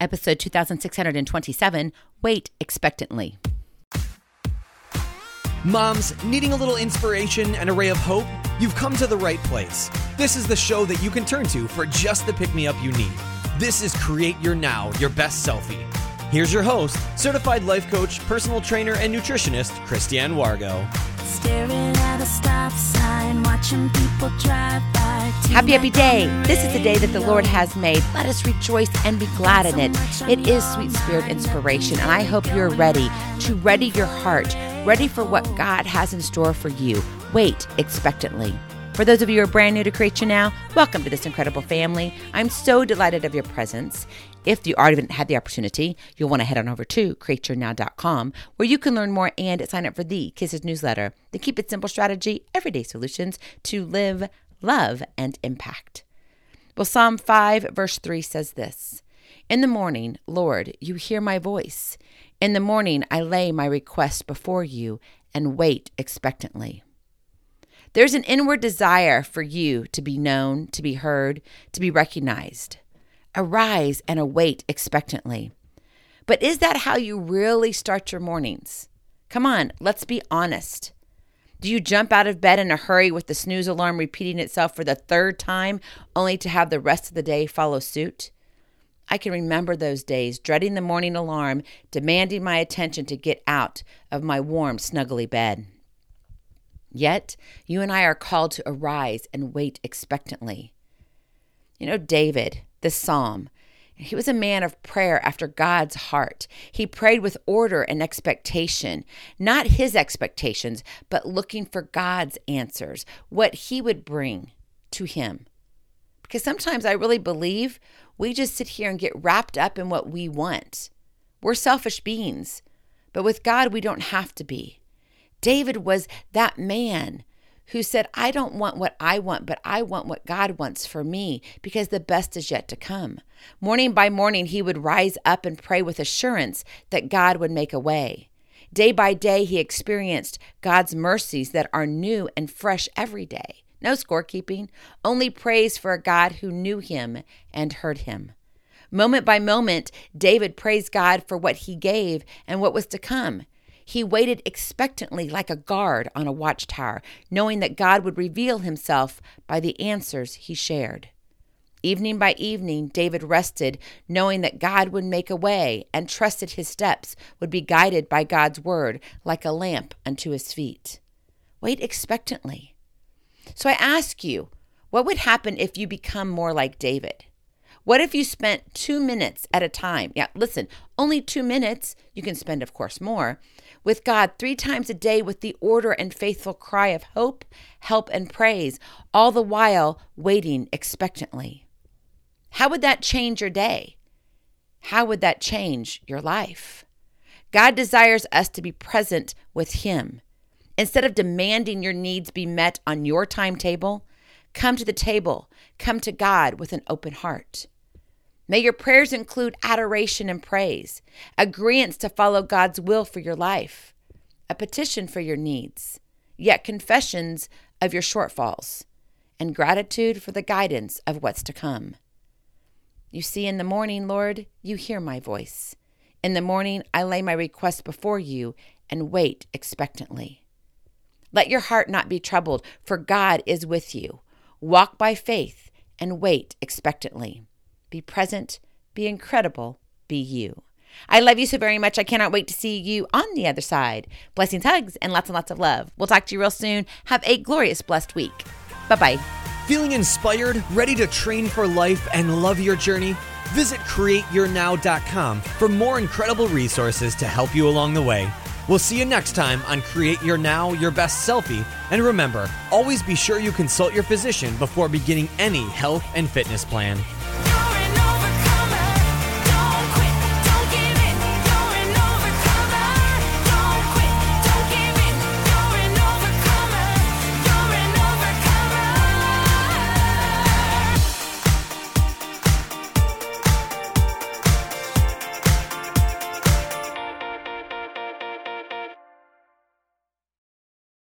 Episode 2627, Wait Expectantly. Moms, needing a little inspiration and a ray of hope? You've come to the right place. This is the show that you can turn to for just the pick-me-up you need. This is Create Your Now, Your Best Selfie. Here's your host, certified life coach, personal trainer, and nutritionist, Christiane Wargo. Staring at a stop sign, watching people drive by. Happy day. This is the day that the Lord has made. Let us rejoice and be glad in it. It is Sweet Spirit Inspiration, and I hope you're ready to ready your heart, ready for what God has in store for you. Wait expectantly. For those of you who are brand new to Create Your Now, welcome to this incredible family. I'm so delighted of your presence. If you already haven't had the opportunity, you'll want to head on over to createyournow.com, where you can learn more and sign up for the Kisses newsletter, the Keep It Simple strategy, everyday solutions to live, love, and impact. Well, Psalm 5, verse 3 says this, "In the morning, Lord, you hear my voice. In the morning, I lay my request before you and wait expectantly." There's an inward desire for you to be known, to be heard, to be recognized. Arise and await expectantly. But is that how you really start your mornings? Come on, let's be honest. Do you jump out of bed in a hurry with the snooze alarm repeating itself for the third time, only to have the rest of the day follow suit? I can remember those days, dreading the morning alarm, demanding my attention to get out of my warm, snuggly bed. Yet, you and I are called to arise and wait expectantly. You know, David, this psalm, he was a man of prayer after God's heart. He prayed with order and expectation, not his expectations, but looking for God's answers, what he would bring to him. Because sometimes I really believe we just sit here and get wrapped up in what we want. We're selfish beings, but with God, we don't have to be. David was that man who said, I don't want what I want, but I want what God wants for me, because the best is yet to come. Morning by morning, he would rise up and pray with assurance that God would make a way. Day by day, he experienced God's mercies that are new and fresh every day. No scorekeeping, only praise for a God who knew him and heard him. Moment by moment, David praised God for what he gave and what was to come. He waited expectantly like a guard on a watchtower, knowing that God would reveal himself by the answers he shared. Evening by evening, David rested, knowing that God would make a way, and trusted his steps would be guided by God's word like a lamp unto his feet. Wait expectantly. So I ask you, what would happen if you become more like David? What if you spent 2 minutes at a time? Yeah, listen, only 2 minutes. You can spend, of course, more. With God 3 times a day with the order and faithful cry of hope, help, and praise, all the while waiting expectantly. How would that change your day? How would that change your life? God desires us to be present with him. Instead of demanding your needs be met on your timetable, come to the table, come to God with an open heart. May your prayers include adoration and praise, agreeance to follow God's will for your life, a petition for your needs, yet confessions of your shortfalls, and gratitude for the guidance of what's to come. You see, in the morning, Lord, you hear my voice. In the morning, I lay my request before you and wait expectantly. Let your heart not be troubled, for God is with you. Walk by faith and wait expectantly. Be present, be incredible, be you. I love you so very much. I cannot wait to see you on the other side. Blessings, hugs, and lots of love. We'll talk to you real soon. Have a glorious, blessed week. Bye-bye. Feeling inspired, ready to train for life and love your journey? Visit createyournow.com for more incredible resources to help you along the way. We'll see you next time on Create Your Now, Your Best Selfie. And remember, always be sure you consult your physician before beginning any health and fitness plan.